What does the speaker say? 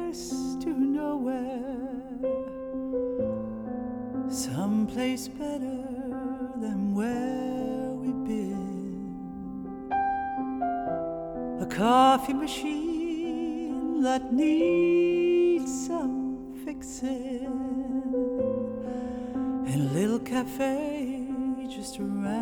someplace to nowhere, someplace better than where we've been. A coffee machine that needs some fixing, and a little cafe just around